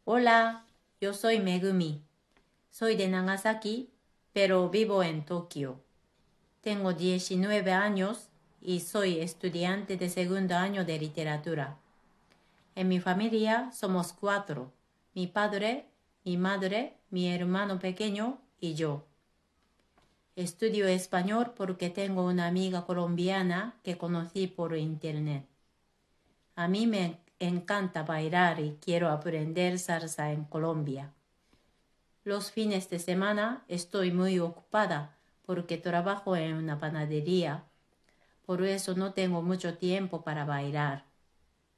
Hola, yo soy Megumi. Soy de Nagasaki, pero vivo en Tokio. Tengo 19 años y soy estudiante de segundo año de literatura. En mi familia somos 4: mi padre, mi madre, mi hermano pequeño y yo. Estudio español porque tengo una amiga colombiana que conocí por internet. A mí me encanta bailar y quiero aprender salsa en Colombia. Los fines de semana estoy muy ocupada porque trabajo en una panadería. Por eso no tengo mucho tiempo para bailar.